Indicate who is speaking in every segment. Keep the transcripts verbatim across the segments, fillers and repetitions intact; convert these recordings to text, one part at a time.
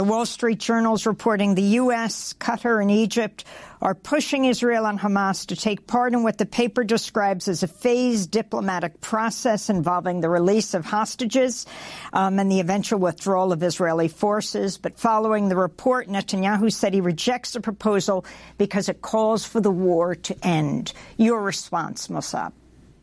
Speaker 1: The Wall Street Journal is reporting the U S, Qatar, and Egypt are pushing Israel and Hamas to take part in what the paper describes as a phased diplomatic process involving the release of hostages um, and the eventual withdrawal of Israeli forces. But following the report, Netanyahu said he rejects the proposal because it calls for the war to end. Your response, Mossab?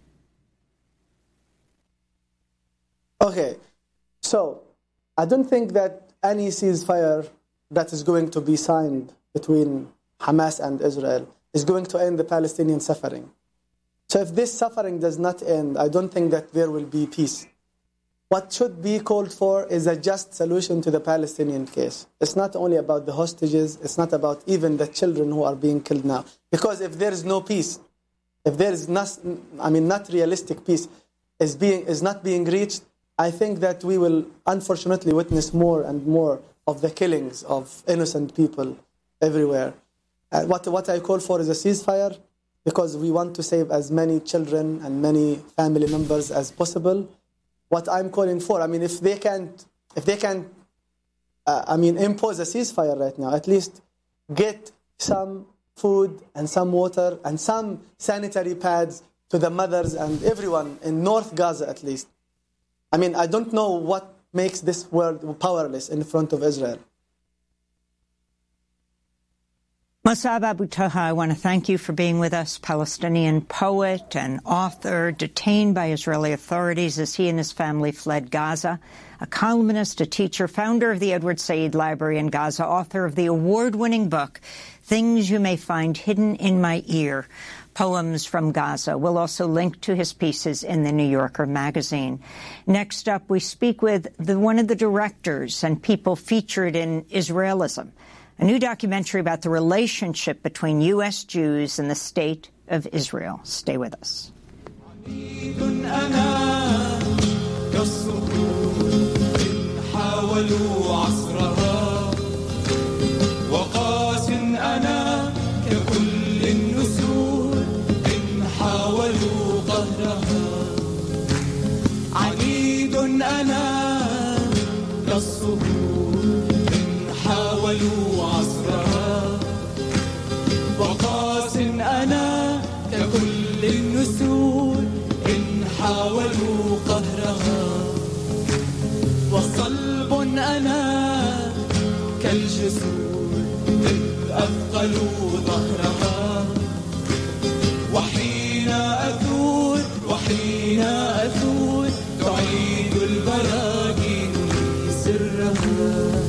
Speaker 2: Okay, so I don't think that any ceasefire that is going to be signed between Hamas and Israel is going to end the Palestinian suffering. So if this suffering does not end, I don't think that there will be peace. What should be called for is a just solution to the Palestinian case. It's not only about the hostages, it's not about even the children who are being killed now. Because if there is no peace, if there is not, I mean, not realistic peace is being is not being reached, I think that we will unfortunately witness more and more of the killings of innocent people everywhere. Uh, what, what I call for is a ceasefire because we want to save as many children and many family members as possible. What I'm calling for, I mean, if they can't, if they can't, uh, I mean, impose a ceasefire right now, at least get some food and some water and some sanitary pads to the mothers and everyone in North Gaza at least. I mean, I don't know what makes this world powerless in front of Israel.
Speaker 1: Mossab Abu Taha, I want to thank you for being with us, Palestinian poet and author detained by Israeli authorities as he and his family fled Gaza, a columnist, a teacher, founder of the Edward Said Library in Gaza, author of the award-winning book, Things You May Find Hidden in My Ear, Poems from Gaza. We'll also link to his pieces in the New Yorker magazine. Next up, we speak with the, one of the directors and people featured in Israelism, a new documentary about the relationship between U S Jews and the State of Israel. Stay with us.
Speaker 3: حاولوا عصرها وقاس أنا ككل النسور إن حاولوا قهرها وصلب أنا كالجسور إن أثقلوا ظهرها وحين أثور وحين أثور تعيد البراكين لي سرها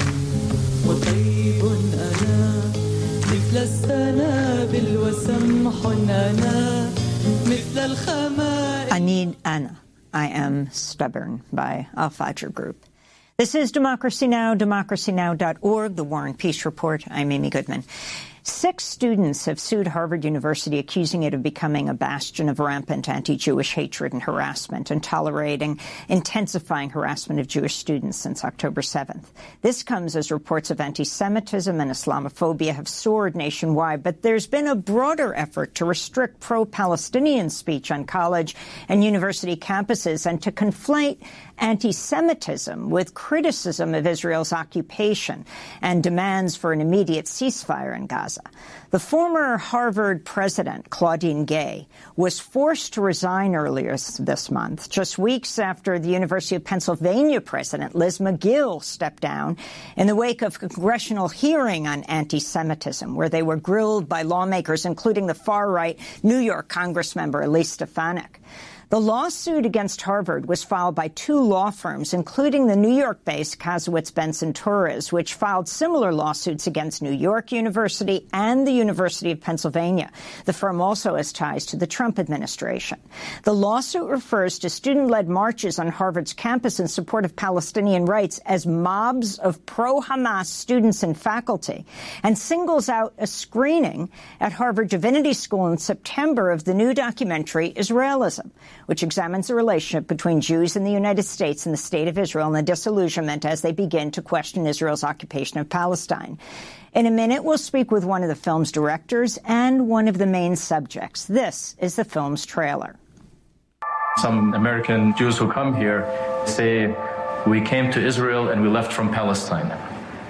Speaker 3: وطيب أنا مثل السنابل وسمح أنا مثل الخمائل.
Speaker 1: Anid Ana, I Am Stubborn by Al-Fajr Group. This is Democracy Now!, democracy now dot org, The War and Peace Report. I'm Amy Goodman. Six students have sued Harvard University, accusing it of becoming a bastion of rampant anti-Jewish hatred and harassment and tolerating intensifying harassment of Jewish students since October seventh. This comes as reports of anti-Semitism and Islamophobia have soared nationwide, but there's been a broader effort to restrict pro-Palestinian speech on college and university campuses and to conflate anti-Semitism with criticism of Israel's occupation and demands for an immediate ceasefire in Gaza. The former Harvard president, Claudine Gay, was forced to resign earlier this month, just weeks after the University of Pennsylvania president, Liz Magill, stepped down in the wake of a congressional hearing on anti-Semitism, where they were grilled by lawmakers, including the far-right New York Congressmember Elise Stefanik. The lawsuit against Harvard was filed by two law firms, including the New York-based Kasowitz Benson Torres, which filed similar lawsuits against New York University and the University of Pennsylvania. The firm also has ties to the Trump administration. The lawsuit refers to student-led marches on Harvard's campus in support of Palestinian rights as mobs of pro-Hamas students and faculty, and singles out a screening at Harvard Divinity School in September of the new documentary Israelism, which examines the relationship between Jews in the United States and the State of Israel and the disillusionment as they begin to question Israel's occupation of Palestine. In a minute, we'll speak with one of the film's directors and one of the main subjects. This is the film's trailer.
Speaker 4: Some American Jews who come here say, we came to Israel and we left from Palestine.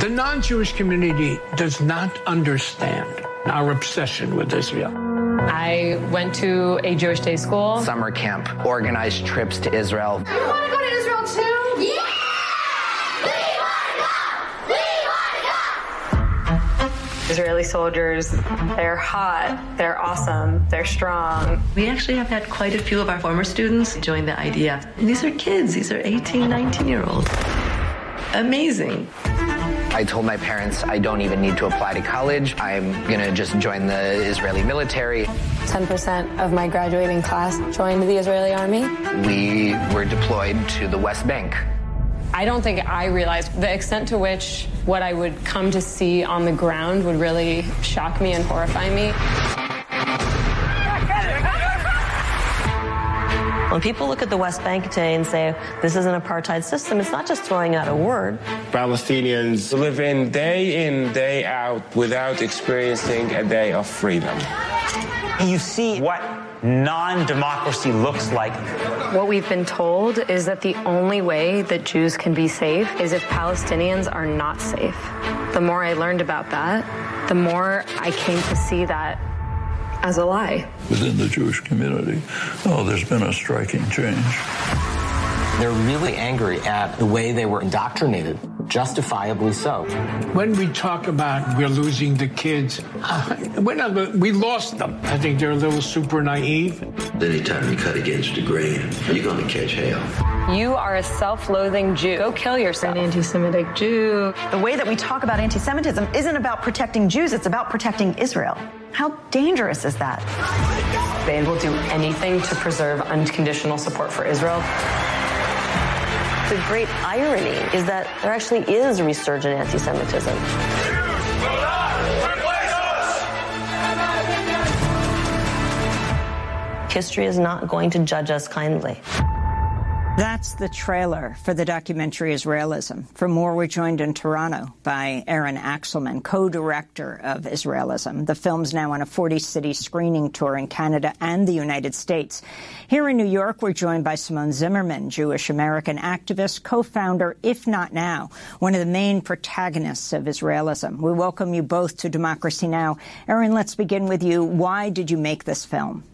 Speaker 5: The non-Jewish community does not understand our obsession with Israel.
Speaker 6: I went to a Jewish day school.
Speaker 7: Summer camp, organized trips to Israel.
Speaker 8: You want to go to Israel too? Yeah! We want to go! We want to go!
Speaker 6: Israeli soldiers, they're hot, they're awesome, they're strong.
Speaker 9: We actually have had quite a few of our former students join the I D F. And these are kids, these are eighteen, nineteen-year-olds. Amazing.
Speaker 7: I told my parents I don't even need to apply to college. I'm going to just join the Israeli military.
Speaker 6: ten percent of my graduating class joined the Israeli army.
Speaker 7: We were deployed to the West Bank.
Speaker 6: I don't think I realized the extent to which what I would come to see on the ground would really shock me and horrify me.
Speaker 9: When people look at the West Bank today and say, this is an apartheid system, it's not just throwing out a word.
Speaker 10: Palestinians live in day in, day out without experiencing a day of freedom.
Speaker 11: You see what non-democracy looks like.
Speaker 6: What we've been told is that the only way that Jews can be safe is if Palestinians are not safe. The more I learned about that, the more I came to see that as a lie.
Speaker 12: Within the Jewish community, oh, there's been a striking change.
Speaker 13: They're really angry at the way they were indoctrinated, justifiably so.
Speaker 5: When we talk about we're losing the kids, we're not, we lost them. I think they're a little super naive.
Speaker 14: Anytime you cut against the grain, you're going to catch hell.
Speaker 6: You are a self-loathing Jew. Go kill yourself. An anti-Semitic Jew.
Speaker 15: The way that we talk about anti-Semitism isn't about protecting Jews, it's about protecting Israel. How dangerous is that?
Speaker 6: They will do anything to preserve unconditional support for Israel.
Speaker 9: The great irony is that there actually is resurgent anti-Semitism. History is not going to judge us kindly.
Speaker 1: That's the trailer for the documentary Israelism. For more, we're joined in Toronto by Aaron Axelman, co-director of Israelism. The film's now on a forty-city screening tour in Canada and the United States. Here in New York, we're joined by Simone Zimmerman, Jewish-American activist, co-founder, If Not Now, one of the main protagonists of Israelism. We welcome you both to Democracy Now! Aaron, let's begin with you. Why did you make this film?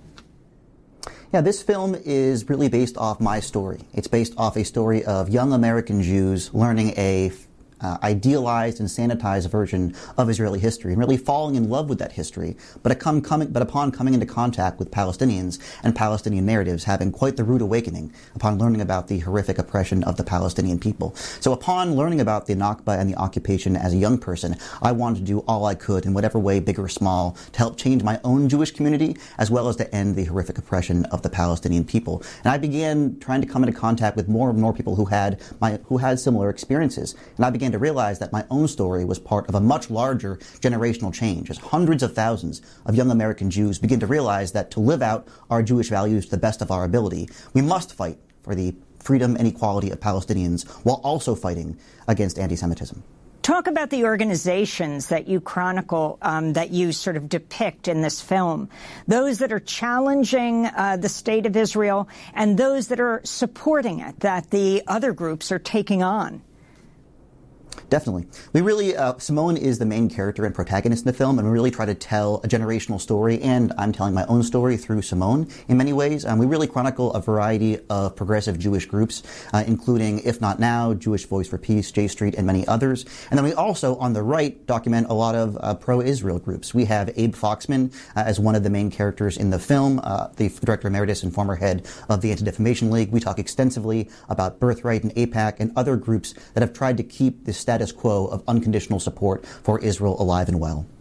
Speaker 16: Yeah, this film is really based off my story. It's based off a story of young American Jews learning a Uh, idealized and sanitized version of Israeli history and really falling in love with that history, but, come, coming, but upon coming into contact with Palestinians and Palestinian narratives, having quite the rude awakening upon learning about the horrific oppression of the Palestinian people. So upon learning about the Nakba and the occupation as a young person, I wanted to do all I could in whatever way, big or small, to help change my own Jewish community as well as to end the horrific oppression of the Palestinian people. And I began trying to come into contact with more and more people who had my who had similar experiences. And I began to realize that my own story was part of a much larger generational change, as hundreds of thousands of young American Jews begin to realize that to live out our Jewish values to the best of our ability, we must fight for the freedom and equality of Palestinians while also fighting against anti-Semitism.
Speaker 1: Talk about the organizations that you chronicle, um, that you sort of depict in this film, those that are challenging uh, the state of Israel and those that are supporting it, that the other groups are taking on.
Speaker 16: Definitely. We really, uh, Simone is the main character and protagonist in the film, and we really try to tell a generational story, and I'm telling my own story through Simone in many ways. Um, we really chronicle a variety of progressive Jewish groups, uh, including If Not Now, Jewish Voice for Peace, J Street, and many others. And then we also, on the right, document a lot of uh, pro-Israel groups. We have Abe Foxman uh, as one of the main characters in the film, uh, the director emeritus and former head of the Anti-Defamation League. We talk extensively about Birthright and AIPAC and other groups that have tried to keep the status quo of unconditional support for Israel alive and well.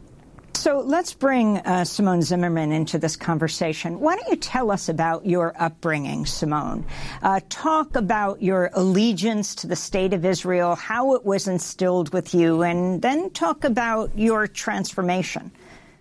Speaker 1: So let's bring uh, Simone Zimmerman into this conversation. Why don't you tell us about your upbringing, Simone? Uh, talk about your allegiance to the state of Israel, how it was instilled with you, and then talk about your transformation.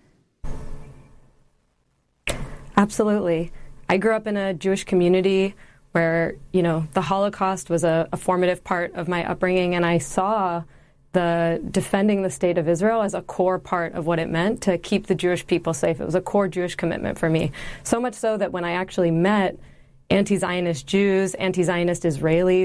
Speaker 6: Absolutely. I grew up in a Jewish community where, you know, the Holocaust was a, a formative part of my upbringing, and I saw the defending the state of Israel as a core part of what it meant to keep the Jewish people safe. It was a core Jewish commitment for me. So much so that when I actually met anti-Zionist Jews, anti-Zionist Israelis,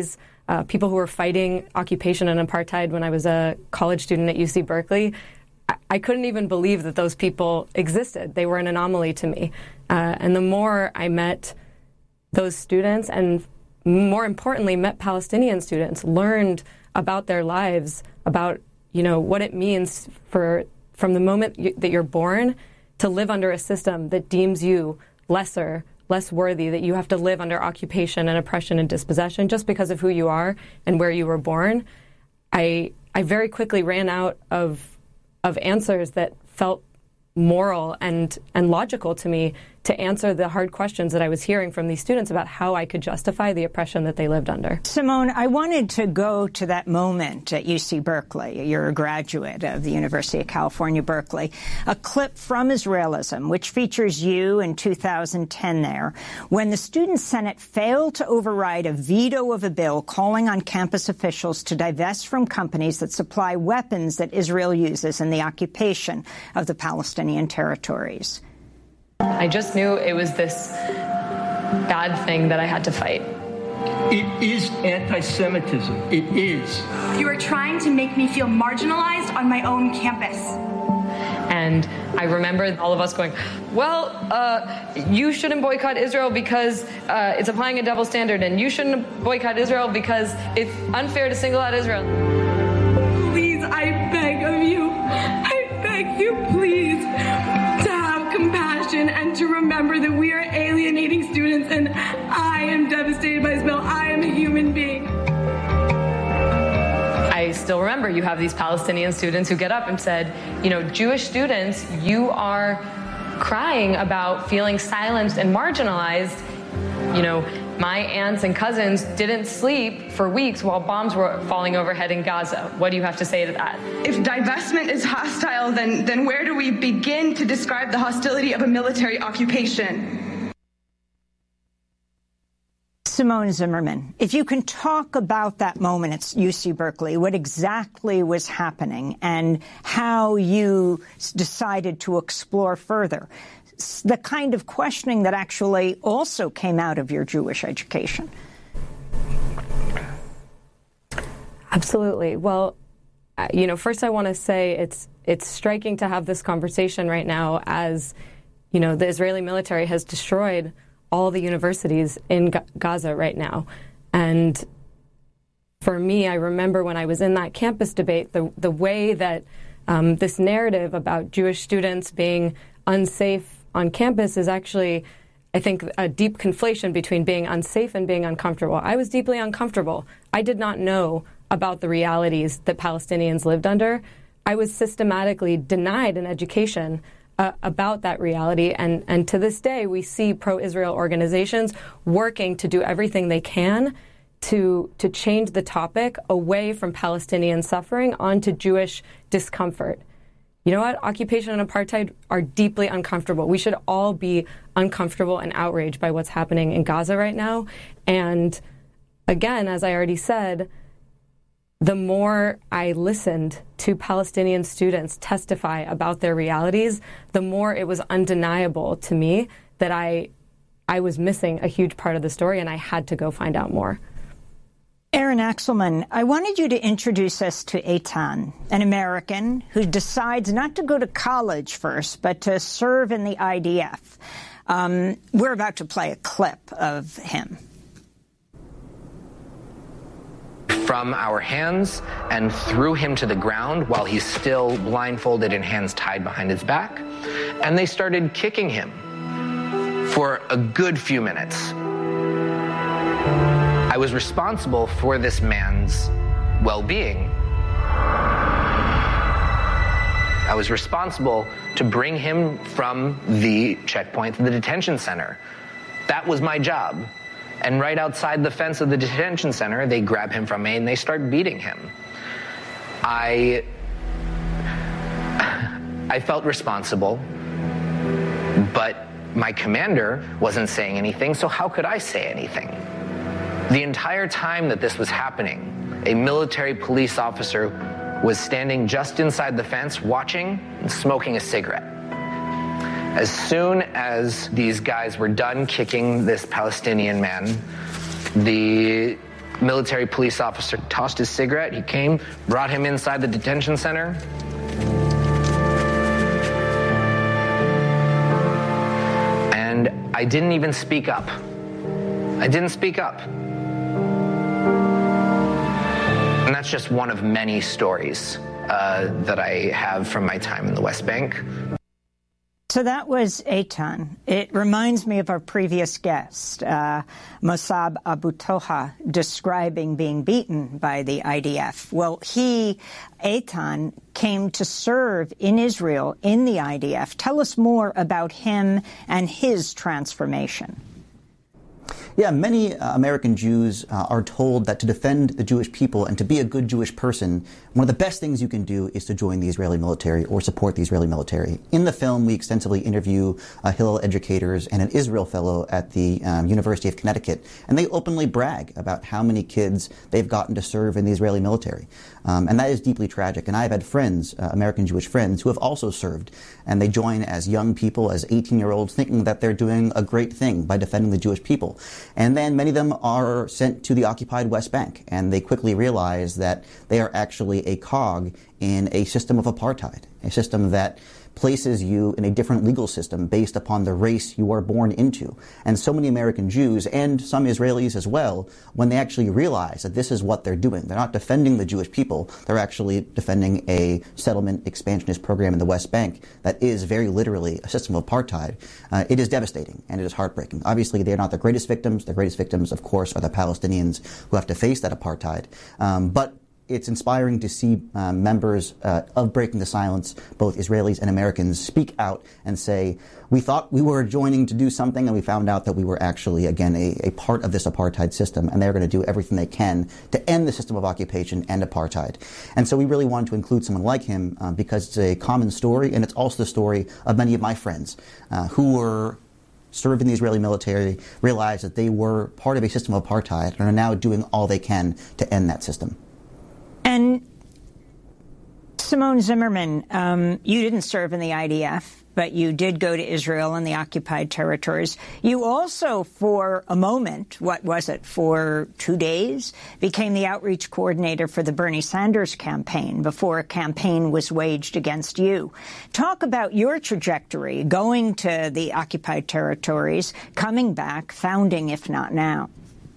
Speaker 6: uh, people who were fighting occupation and apartheid when I was a college student at U C Berkeley, I, I couldn't even believe that those people existed. They were an anomaly to me. Uh, and the more I met those students, and more importantly, met Palestinian students, learned about their lives, about, you know, what it means for, from the moment you, that you're born, to live under a system that deems you lesser, less worthy, that you have to live under occupation and oppression and dispossession just because of who you are and where you were born. I I very quickly ran out of of answers that felt moral and and logical to me to answer the hard questions that I was hearing from these students about how I could justify the oppression that they lived under.
Speaker 1: Simone, I wanted to go to that moment at U C Berkeley. You're a graduate of the University of California, Berkeley. A clip from Israelism, which features you in two thousand ten there, when the Student Senate failed to override a veto of a bill calling on campus officials to divest from companies that supply weapons that Israel uses in the occupation of the Palestinian territories.
Speaker 6: I just knew it was this bad thing that I had to fight.
Speaker 5: It is anti-Semitism. It is.
Speaker 17: You are trying to make me feel marginalized on my own campus.
Speaker 6: And I remember all of us going, well, uh, you shouldn't boycott Israel because uh, it's applying a double standard, and you shouldn't boycott Israel because it's unfair to single out Israel.
Speaker 17: Please, I beg of you, I beg you, please, to have compassion and to remember that we are alienating students, and I am devastated by this bill. I am a human being.
Speaker 6: I still remember you have these Palestinian students who get up and said, you know, Jewish students, you are crying about feeling silenced and marginalized. You know, my aunts and cousins didn't sleep for weeks while bombs were falling overhead in Gaza. What do you have to say to that?
Speaker 17: If divestment is hostile, then, then where do we begin to describe the hostility of a military occupation?
Speaker 1: Simone Zimmerman, if you can talk about that moment at U C Berkeley, what exactly was happening and how you decided to explore further the kind of questioning that actually also came out of your Jewish education.
Speaker 6: Absolutely. Well, you know, first I want to say it's it's striking to have this conversation right now as, you know, the Israeli military has destroyed all the universities in G- Gaza right now. And for me, I remember when I was in that campus debate, the the way that um, this narrative about Jewish students being unsafe on campus is actually, I think, a deep conflation between being unsafe and being uncomfortable. I was deeply uncomfortable. I did not know about the realities that Palestinians lived under. I was systematically denied an education uh, about that reality. And, and to this day, we see pro-Israel organizations working to do everything they can to, to change the topic away from Palestinian suffering onto Jewish discomfort. You know what? Occupation and apartheid are deeply uncomfortable. We should all be uncomfortable and outraged by what's happening in Gaza right now. And again, as I already said, the more I listened to Palestinian students testify about their realities, the more it was undeniable to me that I, I was missing a huge part of the story, and I had to go find out more.
Speaker 1: Aaron Axelman, I wanted you to introduce us to Eitan, an American who decides not to go to college first, but to serve in the I D F. Um, we're about to play a clip of him.
Speaker 7: From our hands and threw him to the ground while he's still blindfolded and hands tied behind his back. And they started kicking him for a good few minutes. I was responsible for this man's well-being. I was responsible to bring him from the checkpoint to the detention center. That was my job. And right outside the fence of the detention center, they grab him from me and they start beating him. I, I felt responsible, but my commander wasn't saying anything, so how could I say anything? The entire time that this was happening, a military police officer was standing just inside the fence watching and smoking a cigarette. As soon as these guys were done kicking this Palestinian man, the military police officer tossed his cigarette. He came, brought him inside the detention center. And I didn't even speak up. I didn't speak up. And that's just one of many stories uh, that I have from my time in the West Bank.
Speaker 1: So that was Eitan. It reminds me of our previous guest, uh, Mossab Abu Toha, describing being beaten by the I D F. Well, he, Eitan, came to serve in Israel in the I D F. Tell us more about him and his transformation.
Speaker 16: Yeah, many uh, American Jews uh, are told that to defend the Jewish people and to be a good Jewish person, one of the best things you can do is to join the Israeli military or support the Israeli military. In the film, we extensively interview uh, Hillel educators and an Israel fellow at the um, University of Connecticut, and they openly brag about how many kids they've gotten to serve in the Israeli military. Um, and that is deeply tragic. And I've had friends, uh, American Jewish friends, who have also served, and they join as young people, as eighteen-year-olds, thinking that they're doing a great thing by defending the Jewish people. And then many of them are sent to the occupied West Bank, and they quickly realize that they are actually a cog in a system of apartheid, a system that places you in a different legal system based upon the race you are born into. And so many American Jews, and some Israelis as well, when they actually realize that this is what they're doing, they're not defending the Jewish people, they're actually defending a settlement expansionist program in the West Bank that is very literally a system of apartheid, uh, it is devastating and it is heartbreaking. Obviously, they're not the greatest victims. The greatest victims, of course, are the Palestinians who have to face that apartheid. Um, but it's inspiring to see uh, members uh, of Breaking the Silence, both Israelis and Americans, speak out and say, we thought we were joining to do something, and we found out that we were actually, again, a, a part of this apartheid system, and they're going to do everything they can to end the system of occupation and apartheid. And so we really wanted to include someone like him uh, because it's a common story, and it's also the story of many of my friends uh, who were served in the Israeli military, realized that they were part of a system of apartheid, and are now doing all they can to end that system.
Speaker 1: And Simone Zimmerman, um, you didn't serve in the I D F, but you did go to Israel and the occupied territories. You also, for a moment, what was it, for two days, became the outreach coordinator for the Bernie Sanders campaign before a campaign was waged against you. Talk about your trajectory, going to the occupied territories, coming back, founding If Not Now.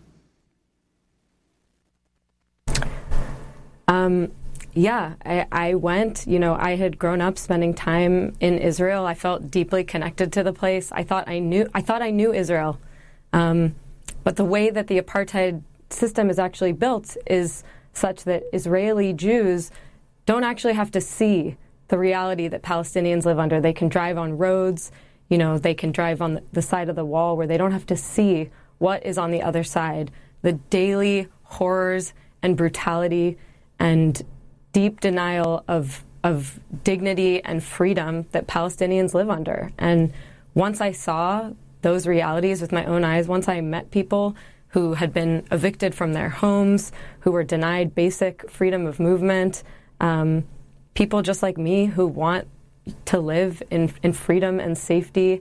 Speaker 6: Um, yeah, I, I went, you know, I had grown up spending time in Israel. I felt deeply connected to the place. I thought I knew, I thought I knew Israel. Um, but the way that the apartheid system is actually built is such that Israeli Jews don't actually have to see the reality that Palestinians live under. They can drive on roads, you know, they can drive on the side of the wall where they don't have to see what is on the other side, the daily horrors and brutality and deep denial of of dignity and freedom that Palestinians live under. And once I saw those realities with my own eyes, once I met people who had been evicted from their homes, who were denied basic freedom of movement, um, people just like me who want to live in, in freedom and safety,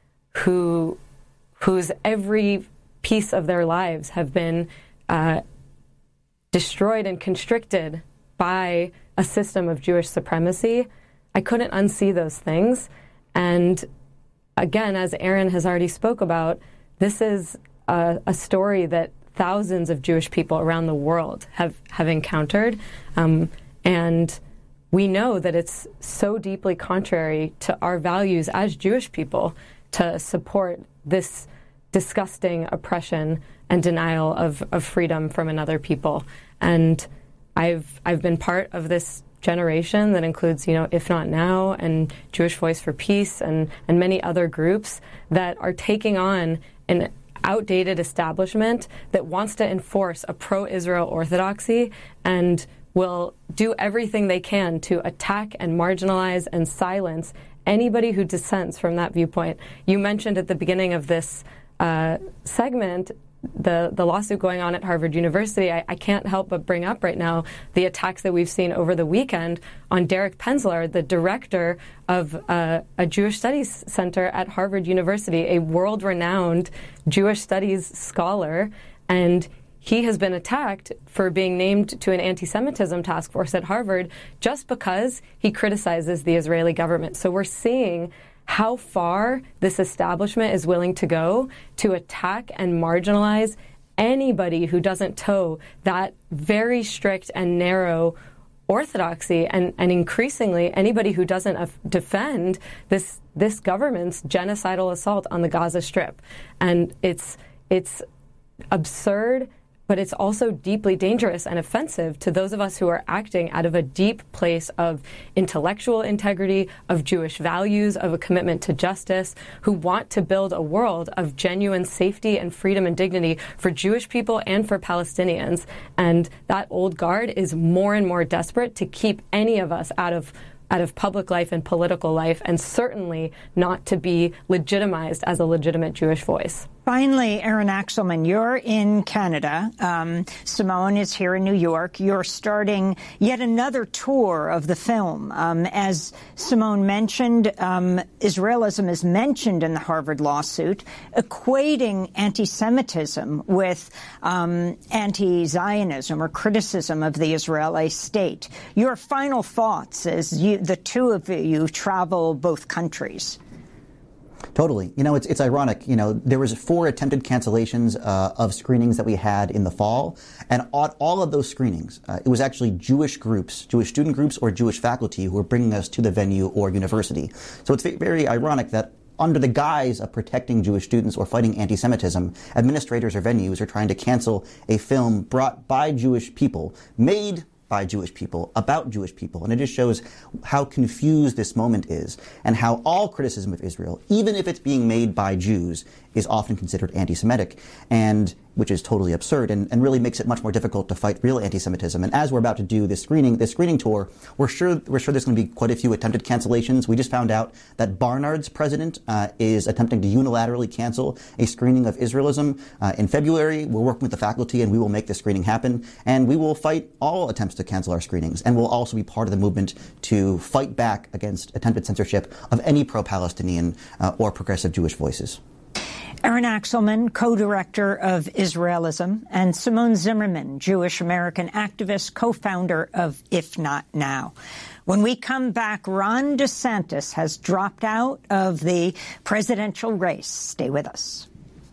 Speaker 6: who whose every piece of their lives have been uh, destroyed and constricted by a system of Jewish supremacy, I couldn't unsee those things. And again, as Aaron has already spoke about, this is a, a story that thousands of Jewish people around the world have, have encountered. Um, and we know that it's so deeply contrary to our values as Jewish people to support this disgusting oppression and denial of, of freedom from another people. And I've I've been part of this generation that includes, you know, If Not Now and Jewish Voice for Peace and, and many other groups that are taking on an outdated establishment that wants to enforce a pro-Israel orthodoxy and will do everything they can to attack and marginalize and silence anybody who dissents from that viewpoint. You mentioned at the beginning of this uh, segment the the lawsuit going on at Harvard University. I, I can't help but bring up right now the attacks that we've seen over the weekend on Derek Penzler, the director of uh, a Jewish Studies Center at Harvard University, a world-renowned Jewish studies scholar, and he has been attacked for being named to an anti-Semitism task force at Harvard just because he criticizes the Israeli government. So we're seeing how far this establishment is willing to go to attack and marginalize anybody who doesn't toe that very strict and narrow orthodoxy, and, and increasingly anybody who doesn't uh, defend this this government's genocidal assault on the Gaza Strip. And it's it's absurd, but it's also deeply dangerous and offensive to those of us who are acting out of a deep place of intellectual integrity, of Jewish values, of a commitment to justice, who want to build a world of genuine safety and freedom and dignity for Jewish people and for Palestinians. And that old guard is more and more desperate to keep any of us out of out of public life and political life, and certainly not to be legitimized as a legitimate Jewish voice.
Speaker 1: Finally, Aaron Axelman, you're in Canada. Um, Simone is here in New York. You're starting yet another tour of the film. Um, as Simone mentioned, um, Israelism is mentioned in the Harvard lawsuit, equating anti-Semitism with um, anti-Zionism or criticism of the Israeli state. Your final thoughts as you, the two of you travel both countries.
Speaker 16: Totally. You know, it's it's ironic. You know, there was four attempted cancellations uh, of screenings that we had in the fall, and all, all of those screenings, uh, it was actually Jewish groups, Jewish student groups or Jewish faculty who were bringing us to the venue or university. So it's very ironic that under the guise of protecting Jewish students or fighting anti-Semitism, administrators or venues are trying to cancel a film brought by Jewish people, made by Jewish people, about Jewish people. And it just shows how confused this moment is, and how all criticism of Israel, even if it's being made by Jews, is often considered anti-Semitic, and which is totally absurd and, and really makes it much more difficult to fight real anti-Semitism. And as we're about to do this screening, this screening tour, we're sure we're sure there's going to be quite a few attempted cancellations. We just found out that Barnard's president uh, is attempting to unilaterally cancel a screening of Israelism uh, in February. We're working with the faculty, and we will make this screening happen. And we will fight all attempts to cancel our screenings, and we'll also be part of the movement to fight back against attempted censorship of any pro-Palestinian uh, or progressive Jewish voices.
Speaker 1: Aaron Axelman, co-director of Israelism, and Simone Zimmerman, Jewish-American activist, co-founder of If Not Now. When we come back, Ron DeSantis has dropped out of the presidential race. Stay with us.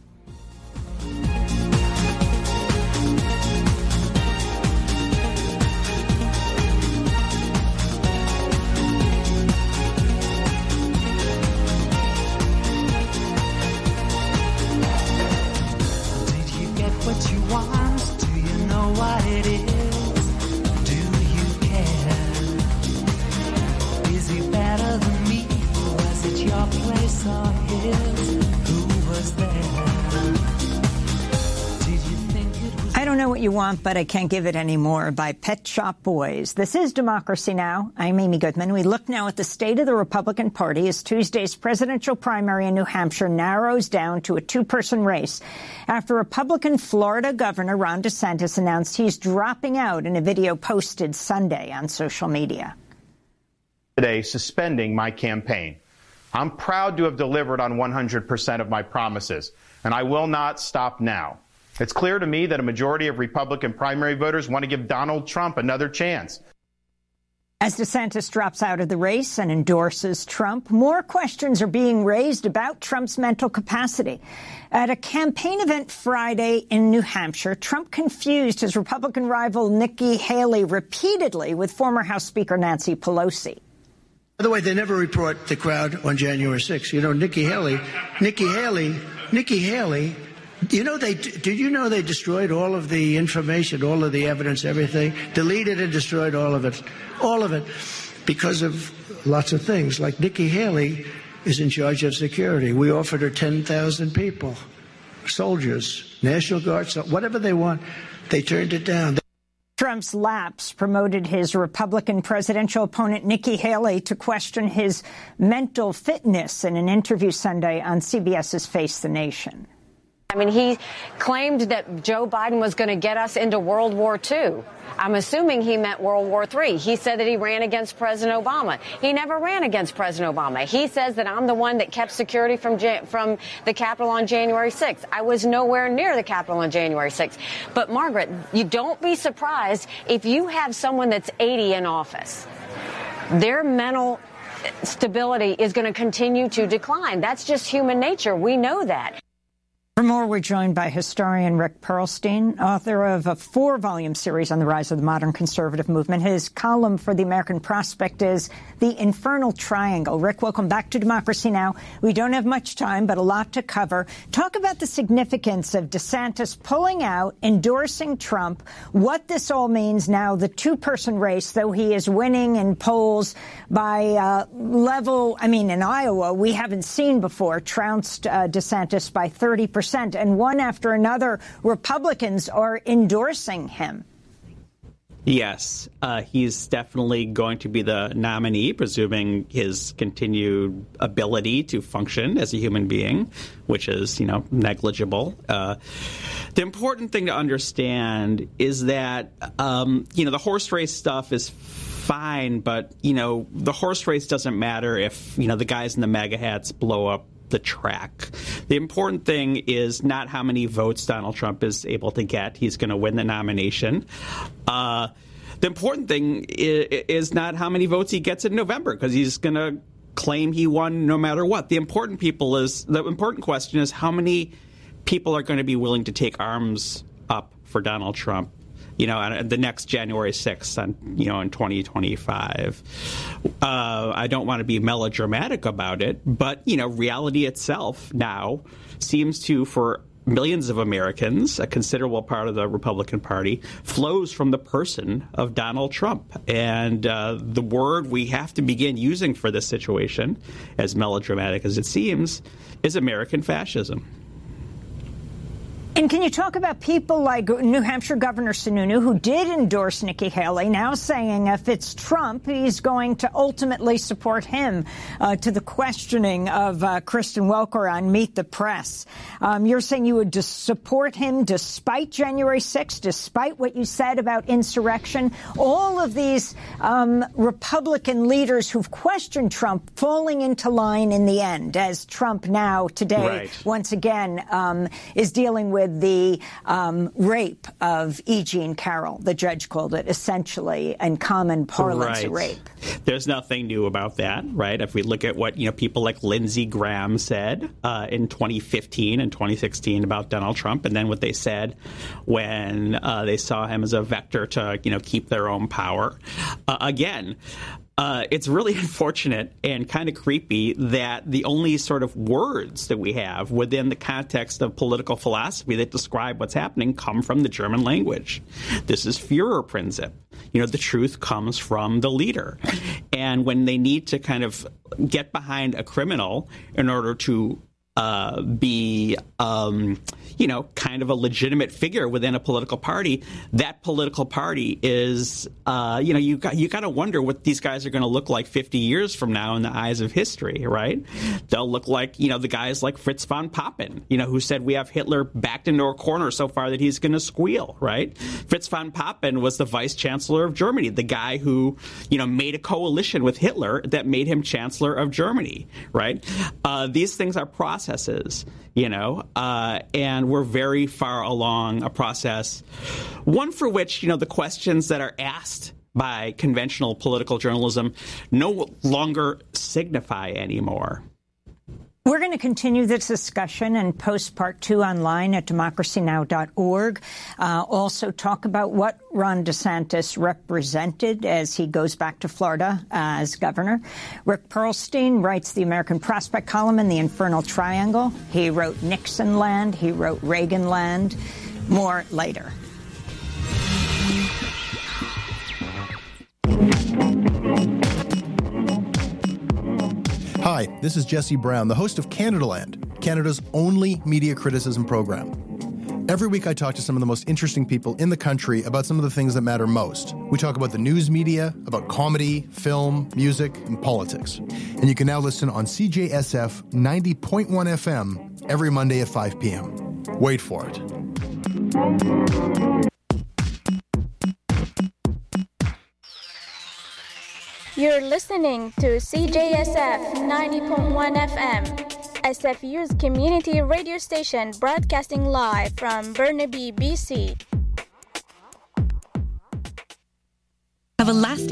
Speaker 3: What you want, do you know what it is? Do you care? Is he better than me? Was it your place or his? Who was there? Did you think it was...
Speaker 1: I don't know what you want, but I can't give it anymore by Pet Shop Boys. This is Democracy Now! I'm Amy Goodman. We look now at the state of the Republican Party as Tuesday's presidential primary in New Hampshire narrows down to a two-person race after Republican Florida Governor Ron DeSantis announced he's dropping out in a video posted Sunday on social media.
Speaker 18: Today, suspending my campaign. I'm proud to have delivered on one hundred percent of my promises, and I will not stop now. It's clear to me that a majority of Republican primary voters want to give Donald Trump another chance.
Speaker 1: As DeSantis drops out of the race and endorses Trump, more questions are being raised about Trump's mental capacity. At a campaign event Friday in New Hampshire, Trump confused his Republican rival Nikki Haley repeatedly with former House Speaker Nancy Pelosi.
Speaker 19: By the way, they never report the crowd on January sixth. You know, Nikki Haley, Nikki Haley, Nikki Haley, you know, they did you know they destroyed all of the information, all of the evidence, everything, deleted and destroyed all of it, all of it, because of lots of things. Like Nikki Haley is in charge of security. We offered her ten thousand people, soldiers, National Guards, whatever they want. They turned it down.
Speaker 1: Trump's lapse promoted his Republican presidential opponent Nikki Haley to question his mental fitness in an interview Sunday on CBS's Face the Nation.
Speaker 20: I mean, he claimed that Joe Biden was going to get us into World War Two. I'm assuming he meant World War Three. He said that he ran against President Obama. He never ran against President Obama. He says that I'm the one that kept security from Jan- from the Capitol on January sixth. I was nowhere near the Capitol on January sixth. But, Margaret, you don't be surprised if you have someone that's eighty in office. Their mental stability is going to continue to decline. That's just human nature. We know that.
Speaker 1: For more, we're joined by historian Rick Perlstein, author of a four-volume series on the rise of the modern conservative movement. His column for the American Prospect is The Infernal Triangle. Rick, welcome back to Democracy Now! We don't have much time, but a lot to cover. Talk about the significance of DeSantis pulling out, endorsing Trump, what this all means now, the two-person race, though he is winning in polls by uh, level, I mean, in Iowa, we haven't seen before, trounced uh, DeSantis by thirty percent. And one after another, Republicans are endorsing him.
Speaker 21: Yes, uh, he's definitely going to be the nominee, presuming his continued ability to function as a human being, which is, you know, negligible. Uh, the important thing to understand is that, um, you know, the horse race stuff is fine, but, you know, the horse race doesn't matter if, you know, the guys in the MAGA hats blow up the track. The important thing is not how many votes Donald Trump is able to get. He's going to win the nomination. Uh, the important thing is, is not how many votes he gets in November, because he's going to claim he won no matter what. The important people is the important question is how many people are going to be willing to take arms up for Donald Trump, you know, on the next January sixth, on, you know, in twenty twenty-five. Uh, I don't want to be melodramatic about it, but, you know, reality itself now seems to, for millions of Americans, a considerable part of the Republican Party, flows from the person of Donald Trump. And uh, the word we have to begin using for this situation, as melodramatic as it seems, is American fascism.
Speaker 1: And can you talk about people like New Hampshire Governor Sununu, who did endorse Nikki Haley, now saying if it's Trump, he's going to ultimately support him, uh, to the questioning of uh, Kristen Welker on Meet the Press. Um, you're saying you would dis- support him despite January sixth, despite what you said about insurrection. All of these um, Republican leaders who've questioned Trump falling into line in the end, as Trump now today, right, once again, um, is dealing with the um, rape of E. Jean Carroll. The judge called it essentially, in common parlance,
Speaker 21: right,
Speaker 1: a rape.
Speaker 21: There's nothing new about that, right? If we look at what, you know, people like Lindsey Graham said uh, in twenty fifteen and twenty sixteen about Donald Trump, and then what they said when uh, they saw him as a vector to, you know, keep their own power. Uh, again, Uh, it's really unfortunate and kind of creepy that the only sort of words that we have within the context of political philosophy that describe what's happening come from the German language. This is Führerprinzip. You know, the truth comes from the leader. And when they need to kind of get behind a criminal in order to Uh, be, um, you know, kind of a legitimate figure within a political party, that political party is, uh, you know, you got you got to wonder what these guys are going to look like fifty years from now in the eyes of history, right? They'll look like, you know, the guys like Fritz von Papen, you know, who said we have Hitler backed into a corner so far that he's going to squeal, right? Fritz von Papen was the vice chancellor of Germany, the guy who, you know, made a coalition with Hitler that made him chancellor of Germany, right? Uh, these things are processes. Processes, you know, uh, and we're very far along a process, one for which, you know, the questions that are asked by conventional political journalism no longer signify anymore.
Speaker 1: We're going to continue this discussion and post part two online at democracy now dot org. Uh, also talk about what Ron DeSantis represented as he goes back to Florida as governor. Rick Perlstein writes the American Prospect column in The Infernal Triangle. He wrote Nixon Land. He wrote Reagan Land. More later.
Speaker 22: Hi, this is Jesse Brown, the host of Canadaland, Canada's only media criticism program. Every week I talk to some of the most interesting people in the country about some of the things that matter most. We talk about the news media, about comedy, film, music, and politics. And you can now listen on C J S F ninety point one F M every Monday at five p.m. Wait for it.
Speaker 2: You're listening to C J S F ninety point one F M, S F U's community radio station broadcasting live from Burnaby, B C.
Speaker 4: Have a lasting